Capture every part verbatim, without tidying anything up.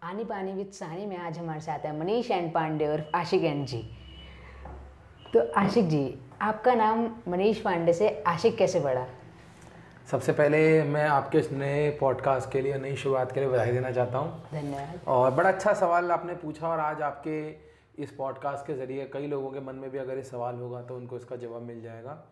आनी पानी विद सानी में आज हमारे साथ है मनीष एंड पांडे और आशिक एंड जी। तो आशिक जी, आपका नाम मनीष पांडे से आशिक कैसे बढ़ा? सबसे पहले मैं आपके इस नए पॉडकास्ट के लिए, नई शुरुआत के लिए बधाई देना चाहता हूँ। धन्यवाद। और बड़ा अच्छा सवाल आपने पूछा, और आज आपके इस पॉडकास्ट के ज़रिए कई लोगों के मन में भी अगर ये सवाल होगा तो उनको इसका जवाब मिल जाएगा।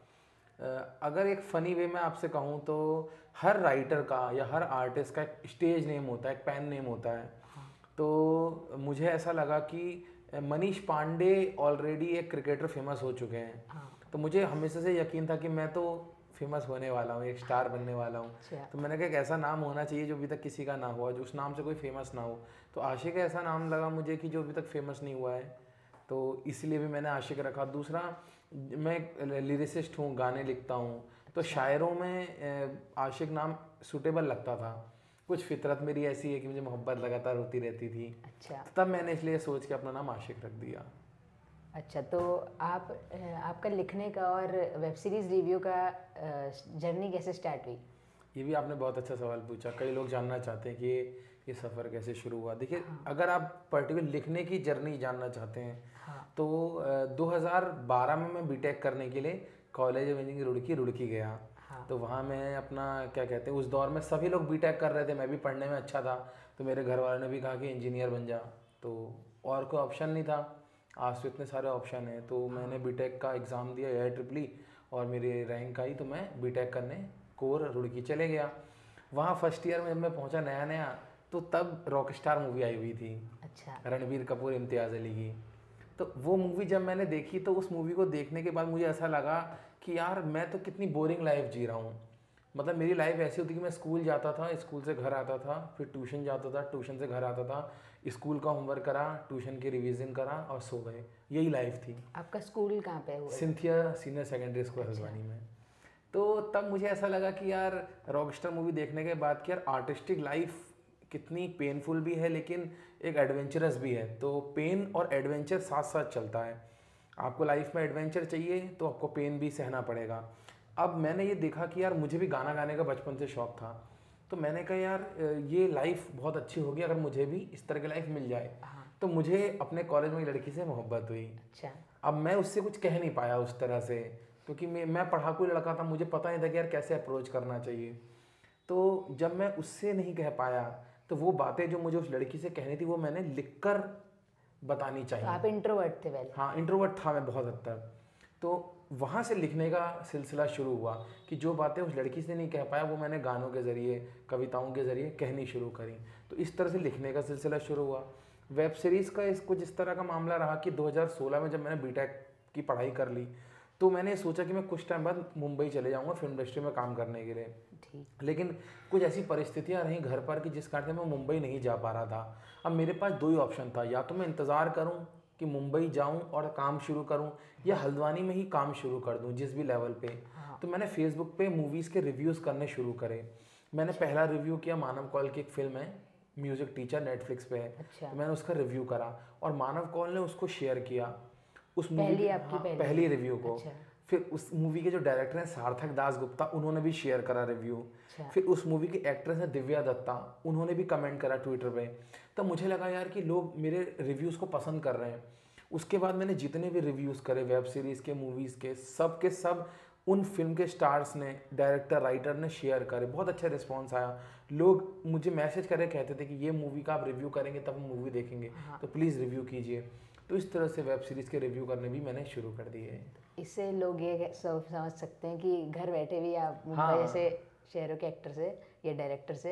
अगर एक फ़नी वे में आपसे कहूँ तो हर राइटर का या हर आर्टिस्ट का एक स्टेज नेम होता है, एक पेन नेम होता है। हाँ। तो मुझे ऐसा लगा कि मनीष पांडे ऑलरेडी एक क्रिकेटर फेमस हो चुके हैं। हाँ। तो मुझे हमेशा से यकीन था कि मैं तो फेमस होने वाला हूँ, एक स्टार बनने वाला हूँ। तो मैंने कहा एक ऐसा नाम होना चाहिए जो अभी तक किसी का ना हुआ, जो उस नाम से कोई फेमस ना हो। तो आशिक ऐसा नाम लगा मुझे कि जो अभी तक फेमस नहीं हुआ है, तो इसलिए भी मैंने आशिक रखा। दूसरा, मैं लिरिसिस्ट हूँ, गाने लिखता हूँ, तो शायरों में आशिक नाम सूटेबल लगता था। कुछ फितरत मेरी ऐसी है कि मुझे मोहब्बत लगातार होती रहती थी। अच्छा। तब मैंने इसलिए सोच के अपना नाम आशिक रख दिया। अच्छा, तो आप आपका लिखने का और वेब सीरीज़ रिव्यू का जर्नी कैसे स्टार्ट हुई? ये भी आपने बहुत अच्छा सवाल पूछा। कई लोग जानना चाहते हैं कि ये सफ़र कैसे शुरू हुआ। देखिए, हाँ। अगर आप पर्टिकुलर लिखने की जर्नी जानना चाहते हैं, हाँ। तो दो हज़ार बारह में मैं बीटेक करने के लिए college of engineering Roorkee Roorkee गया। हाँ। तो वहाँ मैं अपना क्या कहते हैं, उस दौर में सभी लोग बीटेक कर रहे थे, मैं भी पढ़ने में अच्छा था, तो मेरे घर वालों ने भी कहा कि इंजीनियर बन जा। तो और कोई ऑप्शन नहीं था, आज तो इतने सारे ऑप्शन हैं। तो हाँ। मैंने बीटेक का एग्ज़ाम दिया, एयर ट्रिपली, और मेरी रैंक आई तो मैं बीटेक करने कोर रुड़की चले गया। वहाँ फर्स्ट ईयर में जब मैं पहुँचा नया नया, तो तब रॉकस्टार मूवी आई हुई थी। अच्छा। रणबीर कपूर, इम्तियाज़ अली की। तो वो मूवी जब मैंने देखी, तो उस मूवी को देखने के बाद मुझे ऐसा लगा कि यार मैं तो कितनी बोरिंग लाइफ जी रहा हूँ। मतलब मेरी लाइफ ऐसी होती कि मैं स्कूल जाता था, स्कूल से घर आता था, फिर ट्यूशन जाता था, ट्यूशन से घर आता था, स्कूल का होमवर्क करा, ट्यूशन की रिवीजन करा और सो गए। यही लाइफ थी। आपका स्कूल कहाँ पे हुआ? Cynthia senior secondary school Haldwani में। तो तब मुझे ऐसा लगा कि यार रॉकस्टार मूवी देखने के बाद कि यार आर्टिस्टिक लाइफ कितनी पेनफुल भी है लेकिन एक एडवेंचरस भी है। तो पेन और एडवेंचर साथ साथ चलता है। आपको लाइफ में एडवेंचर चाहिए तो आपको पेन भी सहना पड़ेगा। अब मैंने ये देखा कि यार मुझे भी गाना गाने का बचपन से शौक़ था, तो मैंने कहा यार ये लाइफ बहुत अच्छी होगी अगर मुझे भी इस तरह की लाइफ मिल जाए। हाँ। तो मुझे अपने कॉलेज में एक लड़की से मोहब्बत हुई। अच्छा। अब मैं उससे कुछ कह नहीं पाया उस तरह से, क्योंकि मैं मैं पढ़ाकू लड़का था, मुझे पता नहीं था कि यार कैसे अप्रोच करना चाहिए। तो जब मैं उससे नहीं कह पाया, तो वो बातें जो मुझे उस लड़की से कहनी थी वो मैंने लिखकर बतानी चाहिए। तो आप इंट्रोवर्ट थे पहले? हाँ, इंट्रोवर्ट था मैं बहुत हद तक। तो वहाँ से लिखने का सिलसिला शुरू हुआ कि जो बातें उस लड़की से नहीं कह पाया वो मैंने गानों के ज़रिए, कविताओं के ज़रिए कहनी शुरू करी। तो इस तरह से लिखने का सिलसिला शुरू हुआ। वेब सीरीज़ का इस कुछ इस तरह का मामला रहा कि दो हज़ार सोलह में जब मैंने बीटेक की पढ़ाई कर ली, तो मैंने सोचा कि मैं कुछ टाइम बाद मुंबई चले जाऊंगा फिल्म इंडस्ट्री में काम करने के लिए। ठीक। लेकिन कुछ ऐसी परिस्थितियां रहीं घर पर कि जिस कारण से मैं मुंबई नहीं जा पा रहा था। अब मेरे पास दो ही ऑप्शन था, या तो मैं इंतज़ार करूं कि मुंबई जाऊं और काम शुरू करूं, या हल्द्वानी में ही काम शुरू कर दूं जिस भी लेवल पे। हाँ। तो मैंने फेसबुक पे मूवीज़ के रिव्यूज़ करने शुरू करे। मैंने पहला रिव्यू किया मानव कौल की एक फिल्म है म्यूज़िक टीचर, नेटफ्लिक्स पे है। अच्छा। तो मैंने उसका रिव्यू करा और मानव कौल ने उसको शेयर किया उस मूवी पहली की, आपकी हाँ, पहली, पहली रिव्यू को। अच्छा। फिर उस मूवी के जो डायरेक्टर हैं सार्थक दास गुप्ता, उन्होंने भी शेयर करा रिव्यू। अच्छा। फिर उस मूवी की एक्ट्रेस है दिव्या दत्ता, उन्होंने भी कमेंट करा ट्विटर पे। तब मुझे लगा यार कि लोग मेरे रिव्यूज़ को पसंद कर रहे हैं। उसके बाद मैंने जितने भी रिव्यूज़ करे वेब सीरीज़ के, मूवीज़ के, सब के सब उन फिल्म के स्टार्स ने, डायरेक्टर, राइटर ने शेयर करे। बहुत अच्छा रिस्पॉन्स आया। लोग मुझे मैसेज करे, कहते थे कि ये मूवी का आप रिव्यू करेंगे तब हम मूवी देखेंगे। हाँ। तो प्लीज़ रिव्यू कीजिए। तो इस तरह से वेब सीरीज़ के रिव्यू करने भी मैंने शुरू कर दिए। इससे लोग ये समझ सकते हैं कि घर बैठे भी आप मुंबई हाँ। जैसे शहरों के एक्टर से या डायरेक्टर से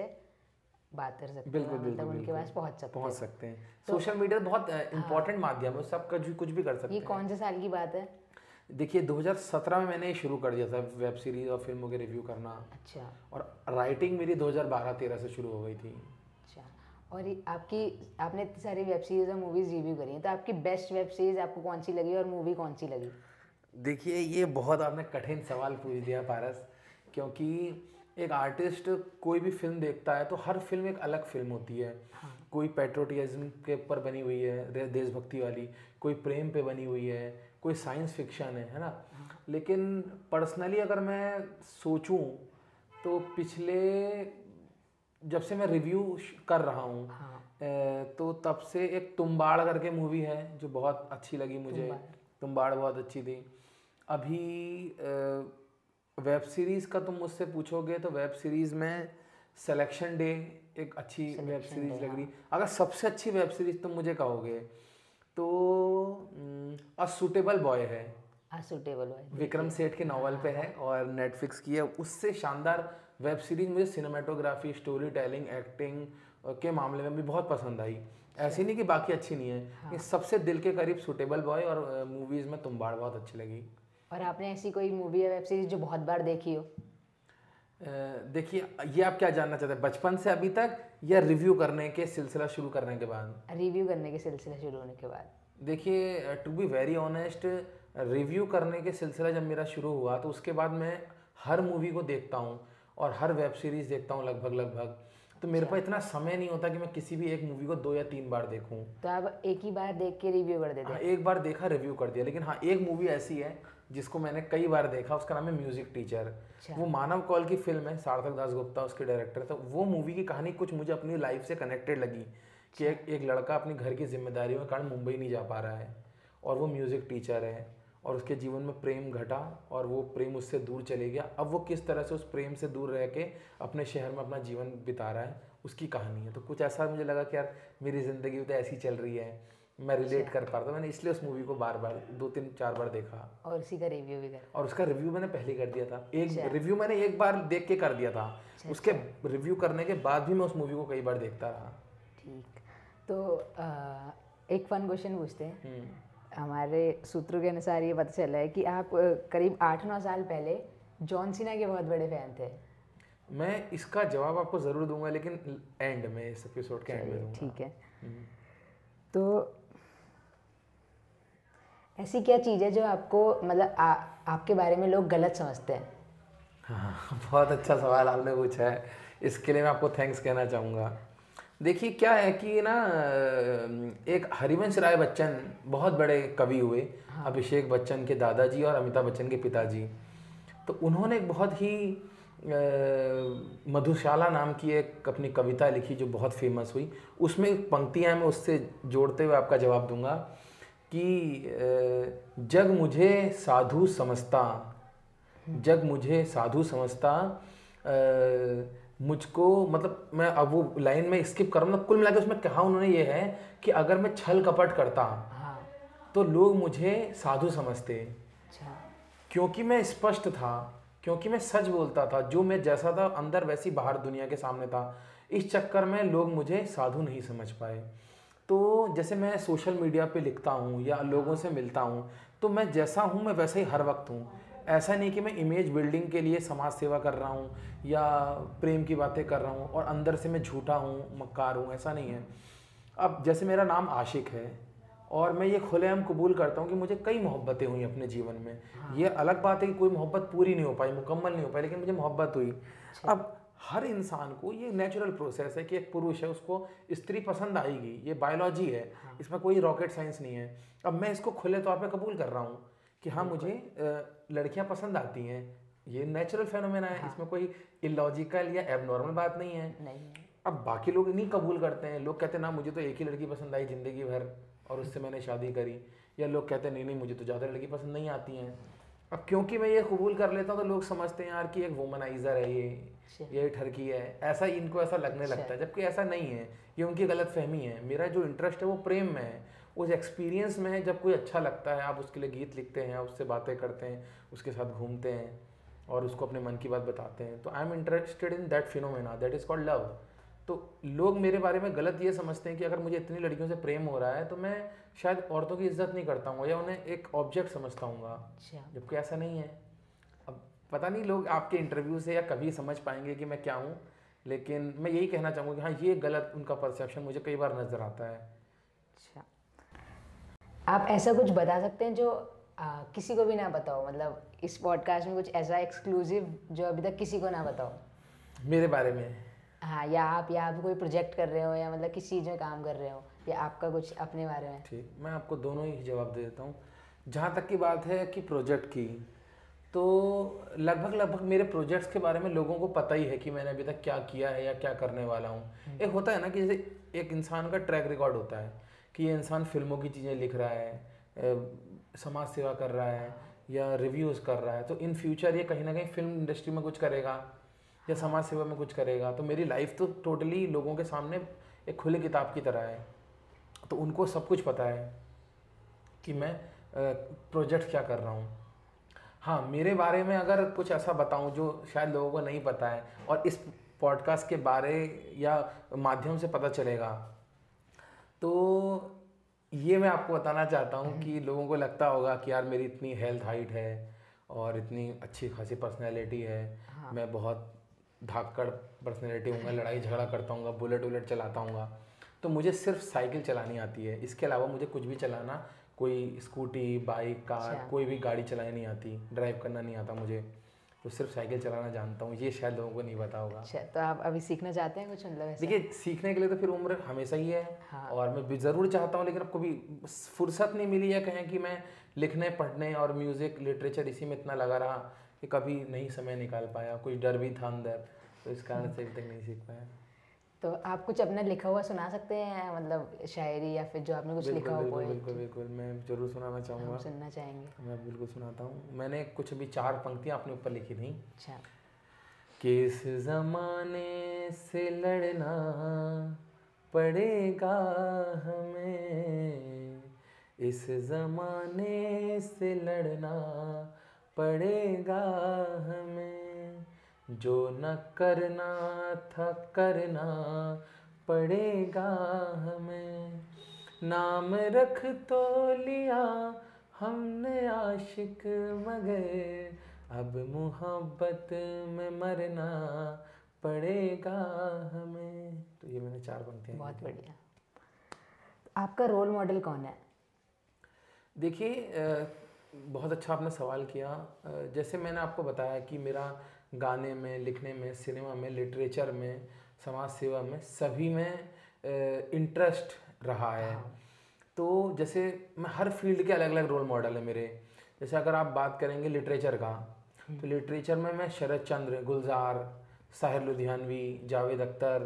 बात कर सकते हैं। बिल्कुल बिल्कुल, मतलब उनके पास पहुंच सकते पहुंच सकते हैं। सोशल मीडिया बहुत इंपॉर्टेंट माध्यम है, सब कुछ कुछ भी कर सकते हैं। ये कौन से साल की बात है? देखिए दो हज़ार सत्रह में मैंने शुरू कर दिया था वेब सीरीज़ और फिल्मों के रिव्यू करना। अच्छा। और राइटिंग मेरी दो हज़ार बारह तेरह से शुरू हो गई थी। अच्छा। और आपकी आपने इतनी सारी वेब सीरीज़ और मूवीज़ रिव्यू करी हैं, तो आपकी बेस्ट वेब सीरीज़ आपको कौन सी लगी और मूवी कौन सी लगी? देखिए ये बहुत आपने कठिन सवाल पूछ दिया पारस, क्योंकि एक आर्टिस्ट कोई भी फिल्म देखता है तो हर फिल्म एक अलग फिल्म होती है। हाँ। कोई पेट्रोटिज्म के ऊपर बनी हुई है, देशभक्ति वाली, कोई प्रेम पे बनी हुई है, कोई साइंस फिक्शन है है ना। हाँ। लेकिन पर्सनली अगर मैं सोचूं तो पिछले जब से मैं रिव्यू कर रहा हूँ, हाँ। तो तब से एक तुम्बाड़ करके मूवी है जो बहुत अच्छी लगी मुझे। तुम्बाड़। तुम्बाड़ बहुत अच्छी थी। अभी वेब सीरीज़ का तुम मुझसे पूछोगे तो वेब सीरीज़ में सिलेक्शन डे एक अच्छी वेब Selection सीरीज़ Day, लग रही। हाँ। अगर सबसे अच्छी वेब सीरीज़ तुम मुझे कहोगे तो अ सुटेबल बॉय है, सुटेबल है, विक्रम सेठ के नॉवल पे है और नेटफ्लिक्स की है। उससे शानदार वेब सीरीज मुझे सिनेमेटोग्राफी, स्टोरी टेलिंग, एक्टिंग के मामले में भी बहुत पसंद आई। ऐसी नहीं कि बाकी अच्छी नहीं है, ये सबसे दिल के करीब सुटेबल बॉय और मूवीज़ में तुम्बाड़ बहुत अच्छी लगी। और आपने ऐसी कोई मूवी या वेब सीरीज जो बहुत बार देखी हो? अ, देखिए, ये आप क्या जानना चाहते हैं, बचपन से अभी तक या रिव्यू करने के सिलसिला शुरू करने के बाद? रिव्यू करने के सिलसिला शुरू होने के बाद। देखिए, to be very honest, review करने के सिलसिला जब मेरा शुरू हुआ तो उसके बाद मैं हर मूवी को देखता हूँ और हर वेब सीरीज़ देखता हूँ लगभग लगभग। तो मेरे पास इतना समय नहीं होता कि मैं किसी भी एक मूवी को दो या तीन बार देखूँ। तो आप एक ही बार देख के रिव्यू कर देते हाँ, हैं? एक बार देखा, रिव्यू कर दिया। लेकिन हाँ, एक मूवी ऐसी है जिसको मैंने कई बार देखा, उसका नाम है म्यूजिक टीचर। वो मानव कौल की फिल्म है, सार्थक दासगुप्ता उसके डायरेक्टर। तो वो मूवी की कहानी कुछ मुझे अपनी लाइफ से कनेक्टेड लगी कि एक, एक लड़का अपनी घर की जिम्मेदारियों के कारण मुंबई नहीं जा पा रहा है और वो म्यूजिक टीचर है और उसके जीवन में प्रेम घटा और वो प्रेम उससे दूर चले गया। अब वो किस तरह से उस प्रेम से दूर रह के अपने शहर में अपना जीवन बिता रहा है, उसकी कहानी है। तो कुछ ऐसा मुझे लगा कि यार मेरी ज़िंदगी तो ऐसी चल रही है, मैं रिलेट कर पा रहा था। मैंने इसलिए उस मूवी को बार बार दो तीन चार बार देखा और उसी का रिव्यू भी कर। और उसका रिव्यू मैंने पहले कर दिया था। एक रिव्यू मैंने एक बार देख के कर दिया था, उसके रिव्यू करने के बाद भी मैं उस मूवी को कई बार देखता रहा। ठीक, तो आ, एक फन क्वेश्चन पूछते हैं। हमारे सूत्रों के अनुसार ये पता चला है कि आप अ, करीब आठ नौ साल पहले जॉन सीना के बहुत बड़े फैन थे। मैं इसका जवाब आपको ज़रूर दूंगा, लेकिन एंड में, इस एपिसोड के एंड में दूंगा। ठीक है, तो ऐसी क्या चीज़ है जो आपको मतलब आ, आपके बारे में लोग गलत समझते हैं? हाँ, बहुत अच्छा सवाल आपने पूछा है, इसके लिए मैं आपको थैंक्स कहना चाहूँगा। देखिए, क्या है कि ना, एक हरिवंश राय बच्चन बहुत बड़े कवि हुए, हाँ। अभिषेक बच्चन के दादाजी और अमिताभ बच्चन के पिताजी। तो उन्होंने एक बहुत ही मधुशाला नाम की एक अपनी कविता लिखी जो बहुत फेमस हुई। उसमें एक पंक्तियाँ मैं उससे जोड़ते हुए आपका जवाब दूंगा कि जग मुझे साधु समझता, जग मुझे साधु समझता, मुझको, मतलब मैं अब वो लाइन में स्किप करूँ ना, कुल मिला के उसमें कहा उन्होंने ये है कि अगर मैं छल कपट करता, हाँ, तो लोग मुझे साधु समझते। अच्छा। क्योंकि मैं स्पष्ट था, क्योंकि मैं सच बोलता था, जो मैं जैसा था अंदर वैसी बाहर दुनिया के सामने था। इस चक्कर में लोग मुझे साधु नहीं समझ पाए। तो जैसे मैं सोशल मीडिया पे लिखता हूँ या लोगों से मिलता हूँ, तो मैं जैसा हूँ मैं वैसे ही हर वक्त हूँ। ऐसा नहीं कि मैं इमेज बिल्डिंग के लिए समाज सेवा कर रहा हूँ या प्रेम की बातें कर रहा हूँ और अंदर से मैं झूठा हूँ, मक्कार हूँ, ऐसा नहीं है। अब जैसे मेरा नाम आशिक है और मैं ये खुलेआम कबूल करता हूँ कि मुझे कई मोहब्बतें हुई अपने जीवन में। हाँ। ये अलग बात है कि कोई मोहब्बत पूरी नहीं हो पाई, मुकम्मल नहीं हो पाई, लेकिन मुझे मोहब्बत हुई। अब हर इंसान को ये नेचुरल प्रोसेस है कि एक पुरुष है, उसको स्त्री पसंद आएगी, ये बायोलॉजी है। हाँ। इसमें कोई रॉकेट साइंस नहीं है। अब मैं इसको खुले तौर पे कबूल कर रहा हूँ कि हाँ, मुझे लड़कियां पसंद आती हैं, ये नेचुरल फेनोमेना है। हाँ। इसमें कोई इलॉजिकल या एबनॉर्मल बात नहीं है। नहीं। अब बाकी लोग नहीं कबूल करते हैं, लोग कहते हैं ना मुझे तो एक ही लड़की पसंद आई ज़िंदगी भर और उससे मैंने शादी करी, या लोग कहते हैं नहीं नहीं मुझे तो ज़्यादा लड़की पसंद नहीं आती हैं। अब क्योंकि मैं ये कबूल कर लेता हूँ तो लोग समझते हैं यार कि एक वुमनाइजर है, ये ये ठरकी है, ऐसा इनको ऐसा लगने लगता है, जबकि ऐसा नहीं है। ये उनकी गलत फहमी है। मेरा जो इंटरेस्ट है वो प्रेम में है, उस एक्सपीरियंस में है। जब कोई अच्छा लगता है, आप उसके लिए गीत लिखते हैं, उससे बातें करते हैं, उसके साथ घूमते हैं और उसको अपने मन की बात बताते हैं, तो I am interested in that phenomena, that is called love. तो लोग मेरे बारे में गलत ये समझते हैं कि अगर मुझे इतनी लड़कियों से प्रेम हो रहा है तो मैं शायद औरतों की इज्जत नहीं करता हूँ या उन्हें एक ऑब्जेक्ट समझता हूँ, जबकि ऐसा नहीं है। अब पता नहीं लोग आपके इंटरव्यू से या कभी समझ पाएंगे कि मैं क्या हूँ, लेकिन मैं यही कहना चाहूँगा कि हाँ, ये गलत उनका परसेप्शन मुझे कई बार नज़र आता है। अच्छा, आप ऐसा कुछ बता सकते हैं जो आ, किसी को भी ना बताओ, मतलब इस पॉडकास्ट में कुछ ऐसा एक्सक्लूसिव जो अभी तक किसी को ना बताओ मेरे बारे में? हाँ, या आप या आप कोई प्रोजेक्ट कर रहे हो या मतलब किस चीज़ में काम कर रहे हो, या आपका कुछ अपने बारे में। ठीक, मैं आपको दोनों ही जवाब दे देता हूँ। जहाँ तक की बात है कि प्रोजेक्ट की, तो लगभग लगभग मेरे प्रोजेक्ट्स के बारे में लोगों को पता ही है कि मैंने अभी तक क्या किया है या क्या करने वाला हूँ। एक होता है ना कि जैसे एक इंसान का ट्रैक रिकॉर्ड होता है कि ये इंसान फिल्मों की चीज़ें लिख रहा है, समाज सेवा कर रहा है या रिव्यूज़ कर रहा है, तो इन फ्यूचर ये कहीं ना कहीं फिल्म इंडस्ट्री में कुछ करेगा या समाज सेवा में कुछ करेगा। तो मेरी लाइफ तो टोटली लोगों के सामने एक खुली किताब की तरह है, तो उनको सब कुछ पता है कि मैं प्रोजेक्ट क्या कर रहा हूँ। हाँ, मेरे बारे में अगर कुछ ऐसा बताऊँ जो शायद लोगों को नहीं पता है और इस पॉडकास्ट के बारे या माध्यम से पता चलेगा, तो ये मैं आपको बताना चाहता हूँ कि लोगों को लगता होगा कि यार मेरी इतनी हेल्थ हाइट है और इतनी अच्छी खासी पर्सनैलिटी है, हाँ। मैं बहुत धाकड़ पर्सनैलिटी हूँ, लड़ाई झगड़ा करता हूँ, बुलेट वुलेट चलाता हूँ, तो मुझे सिर्फ साइकिल चलानी आती है। इसके अलावा मुझे कुछ भी चलाना, कोई स्कूटी, बाइक, कार, कोई भी गाड़ी चलानी नहीं आती, ड्राइव करना नहीं आता मुझे, तो सिर्फ साइकिल चलाना जानता हूँ। ये शायद लोगों को नहीं पता होगा। अच्छा, तो आप अभी सीखना चाहते हैं कुछ, मतलब ऐसा? देखिए, सीखने के लिए तो फिर उम्र हमेशा ही है, हाँ। और मैं भी ज़रूर चाहता हूँ, लेकिन अब कभी फुर्सत नहीं मिली है। कहें कि मैं लिखने, पढ़ने और म्यूज़िक, लिटरेचर इसी में इतना लगा रहा कि कभी नहीं समय निकाल पाया। कुछ डर भी था अंदर, तो इस कारण से अभी तक नहीं सीख पाया। तो आप कुछ अपना लिखा हुआ सुना सकते हैं, मतलब शायरी या फिर जो आपने कुछ लिखा हुआ? बिल्कुल बिल्कुल बिल्कुल, मैं ज़रूर सुनाना चाहूँगा। हम सुनना चाहेंगे। मैं बिल्कुल सुनाता हूँ। मैंने कुछ अभी चार पंक्तियाँ अपने ऊपर लिखी थी। अच्छा। कि इस ज़माने से लड़ना पड़ेगा हमें, इस ज़माने से लड़ना पड़ेगा हमें, जो न करना था करना पड़ेगा हमें, नाम रख तो लिया हमने आशिक मगर, अब मोहब्बत में मरना पड़ेगा हमें। तो ये मैंने चार पंक्तियाँ। बहुत बढ़िया। आपका रोल मॉडल कौन है? देखिए, बहुत अच्छा आपने सवाल किया। जैसे मैंने आपको बताया कि मेरा गाने में, लिखने में, सिनेमा में, लिटरेचर में, समाज सेवा में, सभी में इंटरेस्ट रहा है। हाँ। तो जैसे मैं हर फील्ड के अलग अलग रोल मॉडल है मेरे। जैसे अगर आप बात करेंगे लिटरेचर का, तो लिटरेचर में मैं शरद चंद्र, गुलजार, साहिर लुधियानवी, जावेद अख्तर,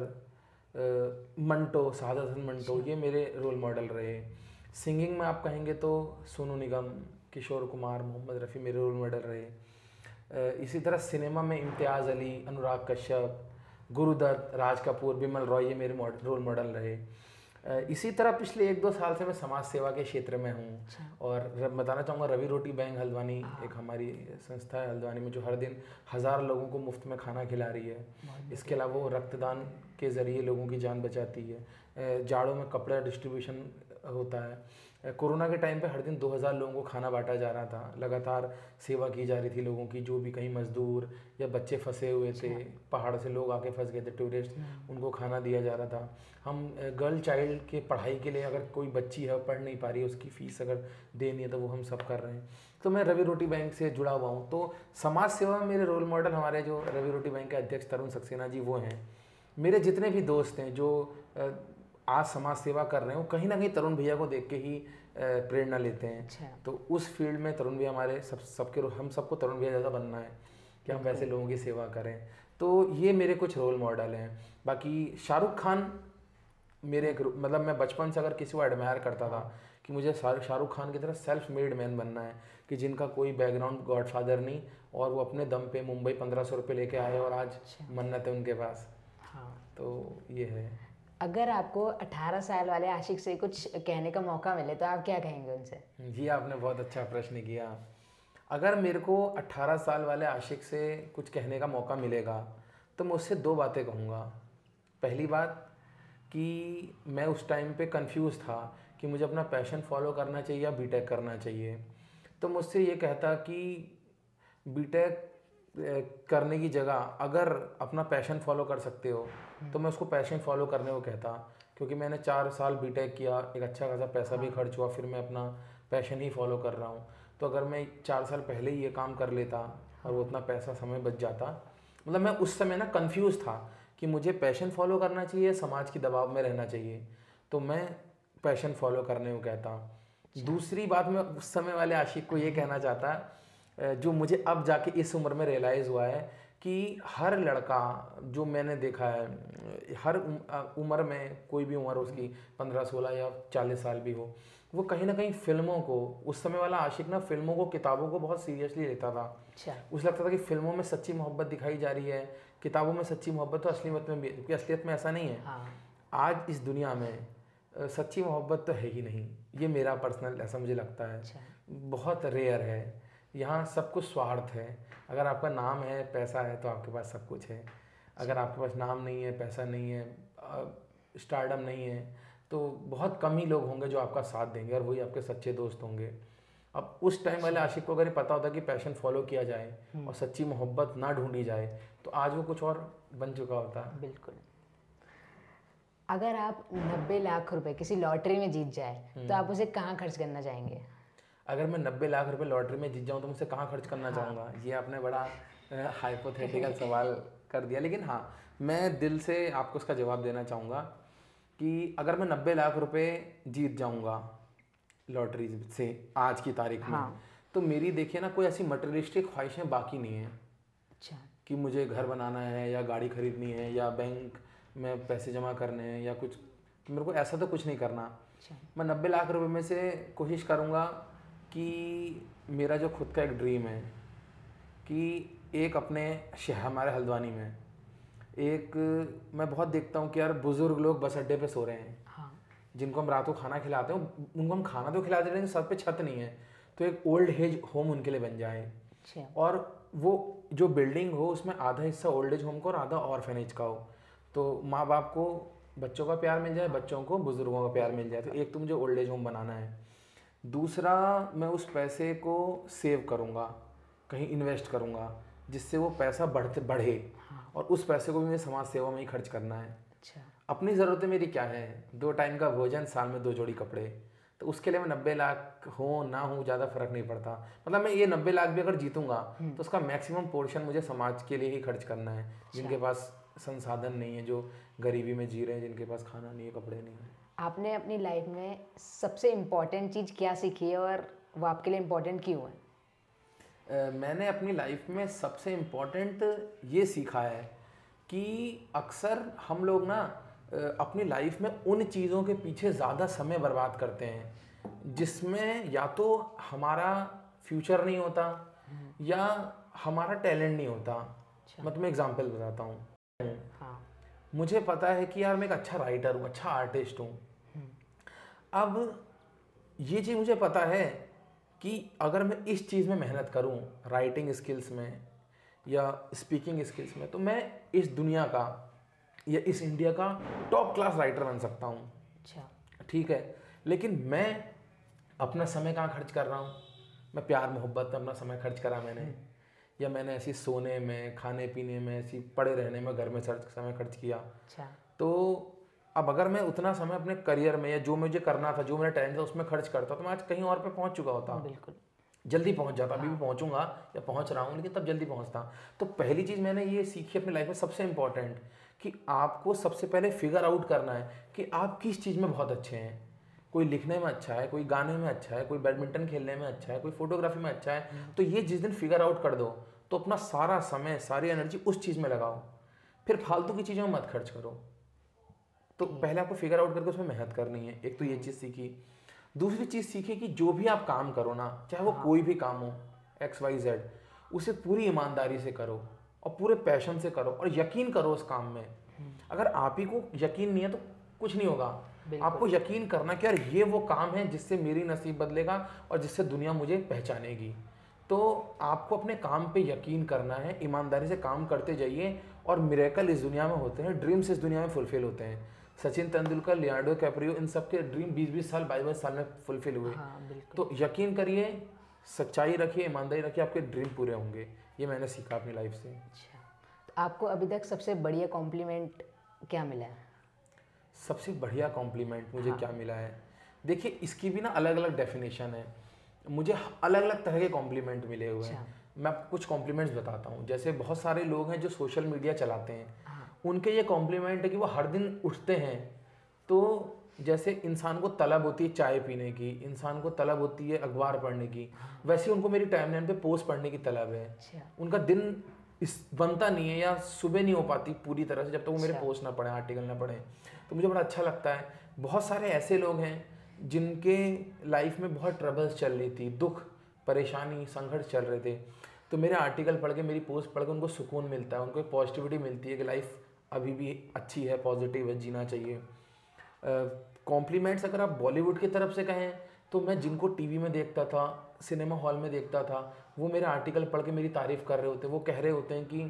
मंटो, सादत हसन मंटो, ये मेरे रोल मॉडल रहे। सिंगिंग में आप कहेंगे तो सोनू निगम, किशोर कुमार, मोहम्मद रफ़ी मेरे रोल मॉडल रहे। इसी तरह सिनेमा में इम्तियाज़ अली, अनुराग कश्यप, गुरुदत्त, राज कपूर, बिमल रॉय, ये मेरे रोल मॉडल रहे। इसी तरह पिछले एक दो साल से मैं समाज सेवा के क्षेत्र में हूँ। और बताना चाहूँगा, रवि रोटी बैंक हल्द्वानी एक हमारी संस्था है हल्द्वानी में, जो हर दिन हज़ार लोगों को मुफ्त में खाना खिला रही है। इसके अलावा वो रक्तदान के ज़रिए लोगों की जान बचाती है। जाड़ों में कपड़ा डिस्ट्रीब्यूशन होता है। कोरोना के टाइम पे हर दिन दो हज़ार लोगों को खाना बांटा जा रहा था। लगातार सेवा की जा रही थी लोगों की, जो भी कहीं मजदूर या बच्चे फंसे हुए थे, पहाड़ से लोग आके फंस गए थे, टूरिस्ट, उनको खाना दिया जा रहा था। हम गर्ल चाइल्ड के पढ़ाई के लिए, अगर कोई बच्ची है पढ़ नहीं पा रही है, उसकी फ़ीस अगर देनी है तो वो हम सब कर रहे हैं। तो मैं रवि रोटी बैंक से जुड़ा हुआ हूँ। तो समाज सेवा में मेरे रोल मॉडल हमारे जो रवि रोटी बैंक के अध्यक्ष तरुण सक्सेना जी वो हैं। मेरे जितने भी दोस्त हैं जो आज समाज सेवा कर रहे हो, कहीं ना कहीं तरुण भैया को देख के ही प्रेरणा लेते हैं। अच्छा। तो उस फील्ड में तरुण भैया हमारे सब सबके हम सबको तरुण भैया ज़्यादा बनना है कि हम वैसे लोगों की सेवा करें। तो ये मेरे कुछ रोल मॉडल हैं। बाकी शाहरुख खान मेरे एक, मतलब मैं बचपन से अगर किसी को एडमायर करता था कि मुझे शाहरुख खान की तरह सेल्फ मेड मैन बनना है, कि जिनका कोई बैकग्राउंड, गॉडफादर नहीं, और वो अपने दम पे मुंबई पंद्रह सौ रुपये लेके आए और आज मन्नत है उनके पास। हाँ, तो ये है। अगर आपको अठारह साल वाले आशिक से कुछ कहने का मौका मिले तो आप क्या कहेंगे उनसे? जी, आपने बहुत अच्छा प्रश्न किया। अगर मेरे को अठारह साल वाले आशिक से कुछ कहने का मौका मिलेगा तो मैं उससे दो बातें कहूँगा। पहली बात कि मैं उस टाइम पे कंफ्यूज था कि मुझे अपना पैशन फॉलो करना चाहिए या बीटेक करना चाहिए। तो मुझसे ये कहता कि बीटेक करने की जगह अगर अपना पैशन फॉलो कर सकते हो तो मैं उसको पैशन फॉलो करने को कहता। क्योंकि मैंने चार साल बीटेक किया, एक अच्छा खासा पैसा भी खर्च हुआ, फिर मैं अपना पैशन ही फॉलो कर रहा हूँ। तो अगर मैं चार साल पहले ही ये काम कर लेता और वो उतना पैसा समय बच जाता, मतलब मैं उस समय ना कंफ्यूज था कि मुझे पैशन फॉलो करना चाहिए, समाज की दबाव में रहना चाहिए, तो मैं पैशन फॉलो करने को कहता। दूसरी बात मैं उस समय वाले आशिक को ये कहना चाहता जो मुझे अब जाके इस उम्र में रियलाइज़ हुआ है कि हर लड़का जो मैंने देखा है, हर उम्र में, कोई भी उम्र उसकी पंद्रह सोलह या चालीस साल भी हो, वो कहीं ना कहीं फिल्मों को, उस समय वाला आशिक ना फिल्मों को, किताबों को बहुत सीरियसली लेता था। अच्छा। उसे लगता था कि फिल्मों में सच्ची मोहब्बत दिखाई जा रही है, किताबों में सच्ची मोहब्बत तो असलियत में भी, क्योंकि असलियत में ऐसा नहीं है। हाँ। आज इस दुनिया में सच्ची मोहब्बत तो है ही नहीं, ये मेरा पर्सनल ऐसा मुझे लगता है। अच्छा। बहुत रेयर है। यहाँ सब कुछ स्वार्थ है। अगर आपका नाम है, पैसा है, तो आपके पास सब कुछ है। अगर आपके पास नाम नहीं है, पैसा नहीं है, स्टारडम नहीं है, तो बहुत कम ही लोग होंगे जो आपका साथ देंगे, और वही आपके सच्चे दोस्त होंगे। अब उस टाइम वाले आशिक को अगर पता होता कि पैशन फॉलो किया जाए और सच्ची मोहब्बत ना ढूंढी जाए, तो आज वो कुछ और बन चुका होता। बिल्कुल। अगर आप नब्बे लाख रुपए किसी लॉटरी में जीत जाए तो आप उसे कहाँ खर्च करना चाहेंगे? अगर मैं नब्बे लाख रुपए लॉटरी में जीत जाऊँ तो मुझसे कहाँ खर्च करना हाँ। चाहूँगा? ये आपने बड़ा हाइपोथेटिकल सवाल कर दिया, लेकिन हाँ, मैं दिल से आपको उसका जवाब देना चाहूँगा कि अगर मैं नब्बे लाख रुपए जीत जाऊँगा लॉटरी से आज की तारीख में, हाँ। तो मेरी देखिए ना, कोई ऐसी मटेरियलिस्टिक ख्वाहिशें बाकी नहीं है। अच्छा। कि मुझे घर बनाना है या गाड़ी खरीदनी है या बैंक में पैसे जमा करने हैं या कुछ, मेरे को ऐसा तो कुछ नहीं करना। अच्छा। मैं नब्बे लाख रुपए में से कोशिश करूँगा कि मेरा जो खुद का एक ड्रीम है कि एक अपने शहर, हमारे हल्द्वानी में एक, मैं बहुत देखता हूँ कि यार बुजुर्ग लोग बस अड्डे पे सो रहे हैं, हाँ। जिनको हम रात को खाना खिलाते हैं, उनको हम खाना तो खिला दे रहे हैं, सर पे छत नहीं है, तो एक ओल्ड एज होम उनके लिए बन जाए। अच्छा। और वो जो बिल्डिंग हो उसमें आधा हिस्सा ओल्ड एज होम का और आधा ऑर्फेनेज का हो, तो माँ बाप को बच्चों का प्यार मिल जाए, बच्चों को बुजुर्गों का प्यार मिल जाए। तो एक तो मुझे ओल्ड एज होम बनाना है। दूसरा, मैं उस पैसे को सेव करूँगा, कहीं इन्वेस्ट करूँगा, जिससे वो पैसा बढ़ते बढ़े, हाँ। और उस पैसे को भी मुझे समाज सेवा में ही खर्च करना है। अच्छा। अपनी ज़रूरतें मेरी क्या है? दो टाइम का भोजन, साल में दो जोड़ी कपड़े, तो उसके लिए मैं नब्बे लाख हो ना हो ज़्यादा फर्क नहीं पड़ता। मतलब मैं ये नब्बे लाख भी अगर जीतूंगा तो उसका मैक्सिमम पोर्शन मुझे समाज के लिए ही खर्च करना है, जिनके पास संसाधन नहीं है, जो गरीबी में जी रहे हैं, जिनके पास खाना नहीं है, कपड़े नहीं है। आपने अपनी लाइफ में सबसे इम्पोर्टेंट चीज़ क्या सीखी है और वो आपके लिए इम्पोर्टेंट क्यों है? uh, मैंने अपनी लाइफ में सबसे इम्पोर्टेंट ये सीखा है कि अक्सर हम लोग ना अपनी लाइफ में उन चीज़ों के पीछे ज़्यादा समय बर्बाद करते हैं जिसमें या तो हमारा फ्यूचर नहीं होता या हमारा टैलेंट नहीं होता। अच्छा। मैं तुम्हें एग्जांपल बताता हूँ। हाँ। मुझे पता है कि यार मैं एक अच्छा राइटर हूँ, अच्छा आर्टिस्ट हूँ। अब ये चीज़ मुझे पता है कि अगर मैं इस चीज़ में मेहनत करूँ, राइटिंग स्किल्स में या स्पीकिंग स्किल्स में, तो मैं इस दुनिया का या इस इंडिया का टॉप क्लास राइटर बन सकता हूँ। अच्छा। ठीक है, लेकिन मैं अपना समय कहाँ खर्च कर रहा हूँ? मैं प्यार मोहब्बत में अपना समय खर्च करा मैंने, या मैंने ऐसी सोने में, खाने पीने में, ऐसी पड़े रहने में, घर में सर्च समय खर्च किया। अच्छा। तो अब अगर मैं उतना समय अपने करियर में या जो मुझे करना था, जो मेरा टैलेंट था, उसमें खर्च करता तो मैं आज कहीं और पे पहुंच चुका होता। बिल्कुल, जल्दी पहुंच जाता। अभी भी पहुंचूंगा या पहुंच रहा हूं, लेकिन तब जल्दी पहुंचता। तो पहली चीज़ मैंने ये सीखी अपनी लाइफ में, सबसे इंपॉर्टेंट, कि आपको सबसे पहले फिगर आउट करना है कि आप किस चीज़ में बहुत अच्छे हैं। कोई लिखने में अच्छा है, कोई गाने में अच्छा है, कोई बैडमिंटन खेलने में अच्छा है, कोई फोटोग्राफी में अच्छा है। तो ये जिस दिन फिगर आउट कर दो तो अपना सारा समय, सारी एनर्जी उस चीज़ में लगाओ, फिर फालतू की चीज़ों में मत खर्च करो। तो पहले आपको फिगर आउट करके उसमें मेहनत करनी है। एक तो ये चीज़ सीखी। दूसरी चीज़ सीखी कि जो भी आप काम करो ना, चाहे वो कोई भी काम हो, एक्स वाई जेड, उसे पूरी ईमानदारी से करो और पूरे पैशन से करो और यकीन करो उस काम में। अगर आप ही को यकीन नहीं है तो कुछ नहीं होगा। आपको यकीन करना कि यार ये वो काम है जिससे मेरी नसीब बदलेगा और जिससे दुनिया मुझे पहचानेगी। तो आपको अपने काम पे यकीन करना है, ईमानदारी से काम करते जाइए और मिरेकल इस दुनिया में होते हैं, ड्रीम्स इस दुनिया में फुलफिल होते हैं। सचिन तेंदुलकर, लियोनार्डो कैप्रियो, इन सब के ड्रीम बीस बीस साल, बाईस बाईस साल में फुलफिल हुए। हाँ, तो यकीन करिए, सच्चाई रखिए, ईमानदारी रखिए, आपके ड्रीम पूरे होंगे। ये मैंने सीखा अपनी लाइफ से। अच्छा, तो आपको अभी तक सबसे बढ़िया कॉम्प्लीमेंट क्या मिला है? सबसे बढ़िया कॉम्प्लीमेंट मुझे हाँ। क्या मिला है, देखिए इसकी भी ना अलग अलग डेफिनेशन है। मुझे अलग अलग तरह के कॉम्प्लीमेंट मिले हुए हैं। मैं कुछ कॉम्प्लीमेंट्स बताता हूँ। जैसे बहुत सारे लोग हैं जो सोशल मीडिया चलाते हैं, हाँ। उनके ये कॉम्प्लीमेंट है कि वो हर दिन उठते हैं तो जैसे इंसान को तलब होती है चाय पीने की, इंसान को तलब होती है अखबार पढ़ने की, वैसे उनको मेरी टाइमलाइन पे पोस्ट पढ़ने की तलब है। अच्छा। उनका दिन इस बनता नहीं है या सुबह नहीं हो पाती पूरी तरह से जब तक वो मेरे पोस्ट ना पढ़ें, आर्टिकल ना पढ़ें। तो मुझे बड़ा अच्छा लगता है। बहुत सारे ऐसे लोग हैं जिनके लाइफ में बहुत ट्रबल्स चल रही थी, दुख परेशानी संघर्ष चल रहे थे, तो मेरे आर्टिकल पढ़ के, मेरी पोस्ट पढ़ के उनको सुकून मिलता है, उनको एक पॉजिटिविटी मिलती है कि लाइफ अभी भी अच्छी है, पॉजिटिव है, जीना चाहिए। कॉम्प्लीमेंट्स अगर आप बॉलीवुड की तरफ से कहें तो मैं जिनको टीवी में देखता था, सिनेमा हॉल में देखता था, वो मेरे आर्टिकल पढ़ के मेरी तारीफ़ कर रहे होते हैं। वो कह रहे होते हैं कि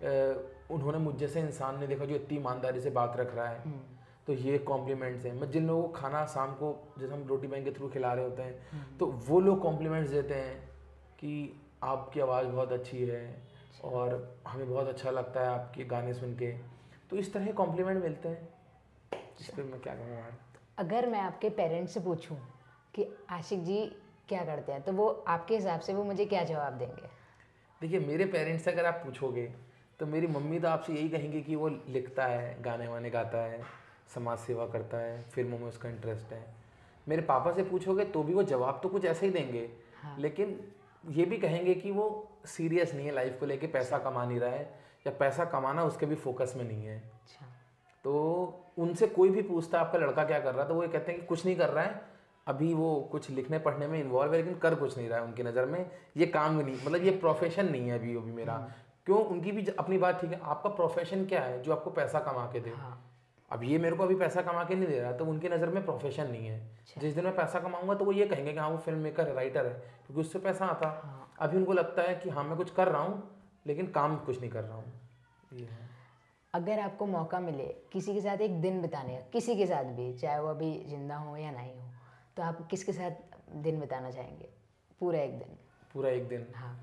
आ, उन्होंने मुझ जैसे इंसान ने देखा जो इतनी ईमानदारी से बात रख रहा है। तो ये कॉम्प्लीमेंट्स हैं। मैं जिन लोगों को खाना शाम को जैसे हम रोटी बैंक के थ्रू खिला रहे होते हैं, तो वो लोग कॉम्प्लीमेंट्स देते हैं कि आपकी आवाज़ बहुत अच्छी है और हमें बहुत अच्छा लगता है आपके गाने सुन के। तो इस तरह कॉम्प्लीमेंट मिलते हैं, जिस पर मैं क्या कहूँ यार। अगर मैं आपके पेरेंट्स से पूछूं कि आशिक जी क्या करते हैं, तो वो आपके हिसाब से वो मुझे क्या जवाब देंगे? देखिए, मेरे पेरेंट्स से अगर आप पूछोगे तो मेरी मम्मी तो आपसे यही कहेंगी कि वो लिखता है, गाने वाने गाता है, समाज सेवा करता है, फिल्मों में उसका इंटरेस्ट है। मेरे पापा से पूछोगे तो भी वो जवाब तो कुछ ऐसे ही देंगे। हाँ। लेकिन ये भी कहेंगे कि वो सीरियस नहीं है लाइफ को लेके, पैसा कमा नहीं रहा है या पैसा कमाना उसके भी फोकस में नहीं है। अच्छा। तो उनसे कोई भी पूछता है आपका लड़का क्या कर रहा है, तो वो ये कहते हैं कि कुछ नहीं कर रहा है, अभी वो कुछ लिखने पढ़ने में इन्वॉल्व है लेकिन कर कुछ नहीं रहा है। उनकी नज़र में ये काम नहीं, मतलब ये प्रोफेशन नहीं है अभी अभी मेरा। क्यों? उनकी भी अपनी बात ठीक है, आपका प्रोफेशन क्या है जो आपको पैसा कमा के दे। हाँ। अब ये मेरे को अभी पैसा कमा के नहीं दे रहा, तो उनकी नज़र में प्रोफेशन नहीं है। अच्छा। जिस दिन मैं पैसा कमाऊंगा तो वो ये कहेंगे कि हाँ वो फिल्म मेकर है, राइटर है, क्योंकि उससे पैसा आता। हाँ। अभी उनको लगता है कि हाँ मैं कुछ कर रहा हूँ लेकिन काम कुछ नहीं कर रहा हूँ। ये है। अगर आपको मौका मिले किसी के साथ एक दिन बिताने का, किसी के साथ भी, चाहे वो अभी जिंदा हो या नहीं हो, तो आप किसके साथ दिन बिताना चाहेंगे? पूरा एक दिन। पूरा एक दिन? हाँ।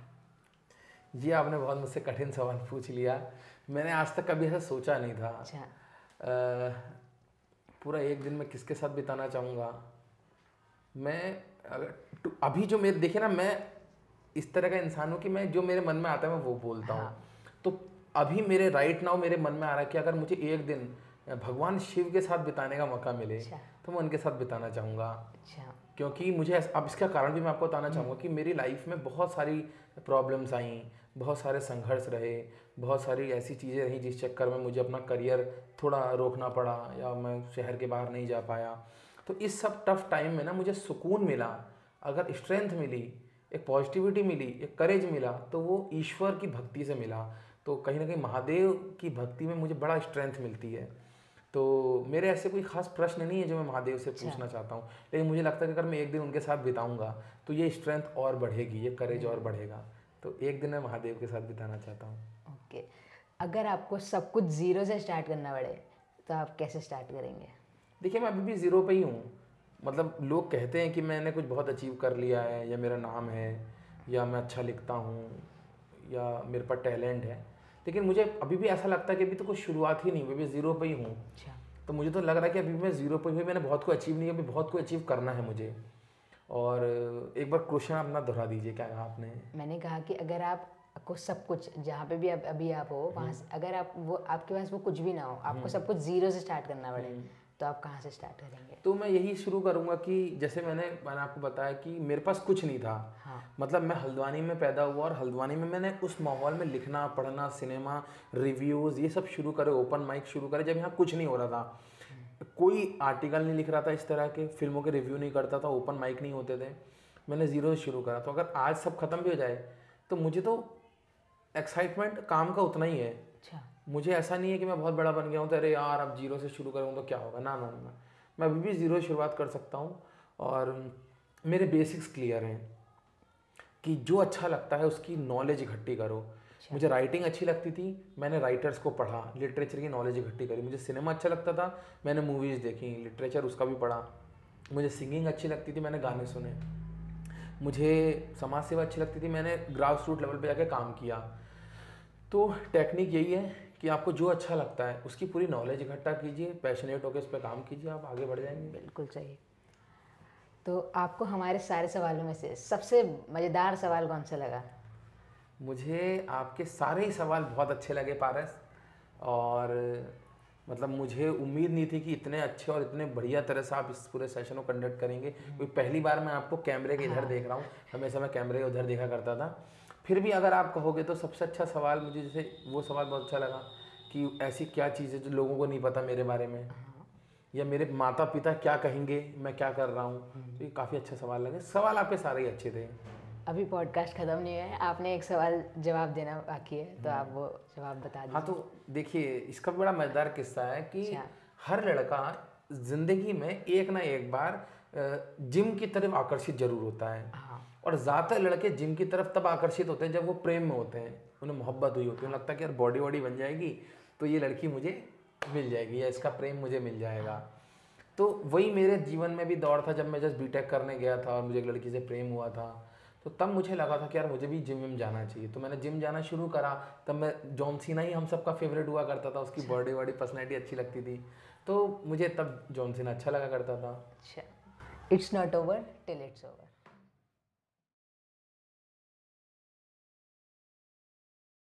ये आपने बहुत मुझसे कठिन सवाल पूछ लिया, मैंने आज तक कभी ऐसा सोचा नहीं था। अच्छा। आ, पूरा एक दिन मैं किसके साथ बिताना चाहूँगा? मैं अगर अभी जो मेरे देखे ना, मैं इस तरह का इंसान हूँ कि मैं जो मेरे मन में आता है मैं वो बोलता हूँ। हाँ। तो अभी मेरे राइट नाउ मेरे मन में आ रहा है कि अगर मुझे एक दिन भगवान शिव के साथ बिताने का मौका मिले। अच्छा। तो मैं उनके साथ बिताना चाहूँगा। अच्छा। क्योंकि मुझे अब इसका कारण भी मैं आपको बताना चाहूँगा कि मेरी लाइफ में बहुत सारी प्रॉब्लम्स आई, बहुत सारे संघर्ष रहे, बहुत सारी ऐसी चीज़ें रहीं जिस चक्कर में मुझे अपना करियर थोड़ा रोकना पड़ा या मैं शहर के बाहर नहीं जा पाया। तो इस सब टफ टाइम में ना मुझे सुकून मिला, अगर स्ट्रेंथ मिली, एक पॉजिटिविटी मिली, एक करेज मिला, तो वो ईश्वर की भक्ति से मिला। तो कहीं ना कहीं महादेव की भक्ति में मुझे बड़ा स्ट्रेंथ मिलती है। तो मेरे ऐसे कोई खास प्रश्न नहीं है जो मैं महादेव से पूछना चाहता हूँ, लेकिन मुझे लगता है कि अगर मैं एक दिन उनके साथ बिताऊंगा तो ये स्ट्रेंथ और बढ़ेगी, ये करेज और बढ़ेगा। तो एक दिन मैं महादेव के साथ बिताना चाहता हूँ। ओके। अगर आपको सब कुछ ज़ीरो से स्टार्ट करना पड़े तो आप कैसे स्टार्ट करेंगे? देखिए, मैं अभी भी ज़ीरो पे ही हूँ। मतलब लोग कहते हैं कि मैंने कुछ बहुत अचीव कर लिया है, या मेरा नाम है, या मैं अच्छा लिखता हूँ, या मेरे पास टैलेंट है, लेकिन मुझे अभी भी ऐसा लगता है कि अभी तो कुछ शुरुआत ही नहीं हुई, अभी ज़ीरो पे ही हूँ। अच्छा। तो मुझे तो लग रहा है कि अभी मैं ज़ीरो पे ही, मैंने बहुत कुछ अचीव नहीं, अभी बहुत कुछ अचीव करना है मुझे। और एक बार क्वेश्चन अपना दोहरा दीजिए, क्या कहा आपने? मैंने कहा कि अगर आप को सब कुछ, जहाँ पे भी आप अभी आप हो वहाँ, अगर आप वो आपके पास वो कुछ भी ना हो, आपको सब कुछ ज़ीरो से स्टार्ट करना पड़े, तो आप कहाँ से स्टार्ट करेंगे? तो मैं यही शुरू करूँगा कि जैसे मैंने मैंने आपको बताया कि मेरे पास कुछ नहीं था। हाँ। मतलब मैं हल्द्वानी में पैदा हुआ और हल्द्वानी में मैंने उस माहौल में लिखना, पढ़ना, सिनेमा, रिव्यूज़, ये सब शुरू करे, ओपन माइक शुरू करे जब यहाँ कुछ नहीं हो रहा था। कोई आर्टिकल नहीं लिख रहा था इस तरह के, फिल्मों के रिव्यू नहीं करता था, ओपन माइक नहीं होते थे, मैंने ज़ीरो से शुरू करा। तो अगर आज सब खत्म भी हो जाए तो मुझे तो एक्साइटमेंट काम का उतना ही है। अच्छा। मुझे ऐसा नहीं है कि मैं बहुत बड़ा बन गया हूँ तो अरे यार अब जीरो से शुरू करूँ तो क्या होगा, ना ना ना, मैं अभी भी ज़ीरो शुरुआत कर सकता हूँ। और मेरे बेसिक्स क्लियर हैं कि जो अच्छा लगता है उसकी नॉलेज इकट्ठी करो। अच्छा। मुझे राइटिंग अच्छी लगती थी, मैंने राइटर्स को पढ़ा, लिटरेचर की नॉलेज इकट्ठी करी। मुझे सिनेमा अच्छा लगता था, मैंने मूवीज़ देखी, लिटरेचर उसका भी पढ़ा। मुझे सिंगिंग अच्छी लगती थी, मैंने गाने सुने। मुझे समाज सेवा अच्छी लगती थी, मैंने ग्रास रूट लेवल पे जाके काम किया। तो टेक्निक यही है कि आपको जो अच्छा लगता है उसकी पूरी नॉलेज इकट्ठा कीजिए, पैशनेट होकर इस पर काम कीजिए, आप आगे बढ़ जाएंगे। बिल्कुल सही। तो आपको हमारे सारे सवालों में से सबसे मज़ेदार सवाल कौन सा लगा? मुझे आपके सारे ही सवाल बहुत अच्छे लगे पारस, और मतलब मुझे उम्मीद नहीं थी कि इतने अच्छे और इतने बढ़िया तरह से आप इस पूरे सेशन को कंडक्ट करेंगे, क्योंकि पहली बार मैं आपको कैमरे के इधर देख रहा हूँ, हमेशा मैं कैमरे के उधर देखा करता था। फिर भी अगर आप कहोगे तो सबसे अच्छा सवाल मुझे जैसे वो सवाल बहुत अच्छा लगा कि ऐसी क्या चीज़ है जो लोगों को नहीं पता मेरे बारे में, या मेरे माता पिता क्या कहेंगे मैं क्या कर रहा हूँ। तो ये काफ़ी अच्छा सवाल लगे। सवाल आपके सारे ही अच्छे थे। अभी पॉडकास्ट ख़त्म नहीं है, आपने एक सवाल जवाब देना बाकी है, तो आप वो जवाब बता दीजिए। हाँ तो देखिए, इसका बड़ा मज़ेदार किस्सा है कि हर लड़का ज़िंदगी में एक ना एक बार जिम की तरफ आकर्षित जरूर होता है। हाँ। और ज़्यादातर लड़के जिम की तरफ तब आकर्षित होते हैं जब वो प्रेम में होते हैं, उन्हें मोहब्बत हुई होती है, उन्हें लगता है कि यार बॉडी वॉडी बन जाएगी तो ये लड़की मुझे मिल जाएगी या इसका प्रेम मुझे मिल जाएगा। तो वही मेरे जीवन में भी दौर था जब मैं जस्ट बीटेक करने गया था और मुझे एक लड़की से प्रेम हुआ था। तो तब मुझे लगा था कि यार मुझे भी जिम में जाना चाहिए, तो मैंने जिम जाना शुरू करा। तब मैं जॉन सीना ही हम सबका फेवरेट हुआ करता था, उसकी बॉडी बॉडी पर्सनैलिटी अच्छी लगती थी, तो मुझे तब जॉन सीना अच्छा लगा करता था। अच्छा, it's not over till it's over.